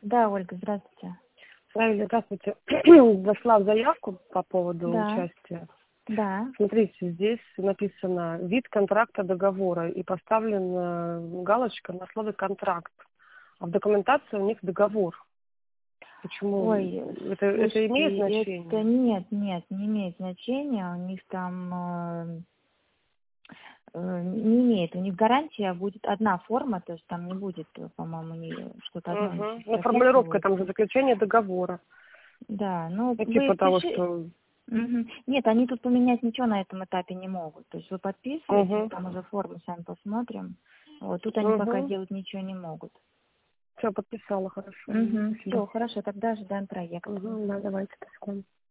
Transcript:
Да, Ольга, здравствуйте. Правильно, здравствуйте. Зашла в заявку по поводу Да, участия. да. Смотрите, здесь написано вид контракта договора и поставлена галочка на слове контракт. А в документации у них договор. Почему? Ой, Это имеет слушайте, это значение? нет, не имеет значения. У них там не имеет. У них гарантия будет одна форма, то есть там не будет, по-моему, что-то одно Угу. сейчас Ну, формулировка там же прописывается. заключение договора. Да, ну Ну, вы типа того, пиши. что... Мгм. Нет, они тут поменять ничего на этом этапе не могут. То есть вы подписываете, мы Угу. там уже форму сами посмотрим. Вот, тут они пока Угу. делать ничего не могут. Все, подписала, хорошо. Угу. Спасибо. Все, хорошо, тогда ожидаем проект. Угу. Да, давайте, до свидания.